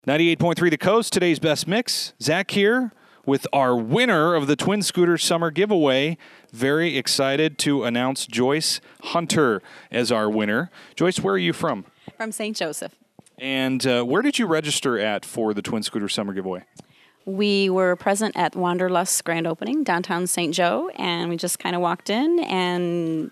98.3 The Coast, today's best mix. Zach here with our winner of the Twin Scooter Summer Giveaway. Very excited to announce Joyce Hunter as our winner. Joyce, where are you from? From St. Joseph. And where did you register at for the Twin Scooter Summer Giveaway? We were present at Wanderlust's grand opening downtown St. Joe, and we just kind of walked in, and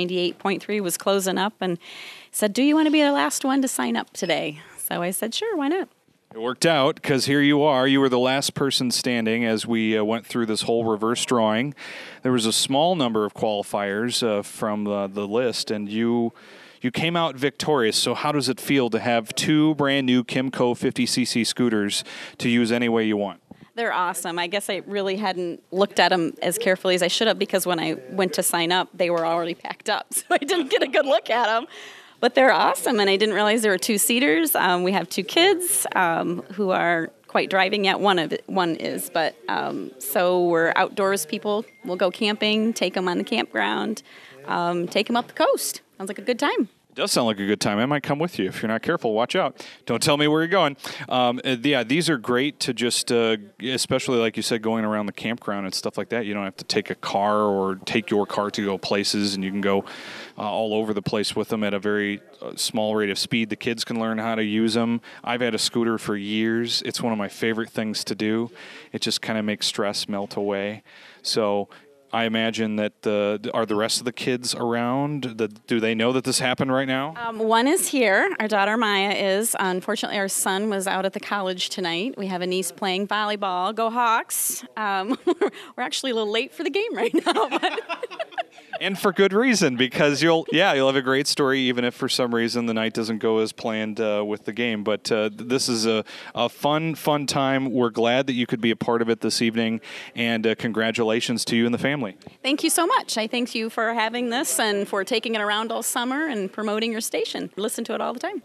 98.3 was closing up and said, "Do you want to be the last one to sign up today?" So I said, "Sure, why not?" It worked out because here you are. You were the last person standing as we went through this whole reverse drawing. There was a small number of qualifiers from the list, and you came out victorious. So how does it feel to have two brand new Kymco 50cc scooters to use any way you want? They're awesome. I guess I really hadn't looked at them as carefully as I should have because when I went to sign up, they were already packed up. So I didn't get a good look at them. But they're awesome, and I didn't realize there were two-seaters. We have two kids who are quite driving yet. One is, but so we're outdoors people. We'll go camping, take them on the campground, take them up the coast. Sounds like a good time. It does sound like a good time. I might come with you. If you're not careful, watch out. Don't tell me where you're going. Yeah, these are great to just, especially like you said, going around the campground and stuff like that. You don't have to take a car or take your car to go places, and you can go all over the place with them at a very small rate of speed. The kids can learn how to use them. I've had a scooter for years. It's one of my favorite things to do. It just kind of makes stress melt away. So I imagine that are the rest of the kids around? Do they know that this happened right now? One is here. Our daughter Maya is. Unfortunately, our son was out at the college tonight. We have a niece playing volleyball. Go Hawks. We're actually a little late for the game right now. But and for good reason, because you'll have a great story even if for some reason the night doesn't go as planned with the game. But this is a fun time. We're glad that you could be a part of it this evening, and congratulations to you and the family. Thank you so much. I thank you for having this and for taking it around all summer and promoting your station. Listen to it all the time.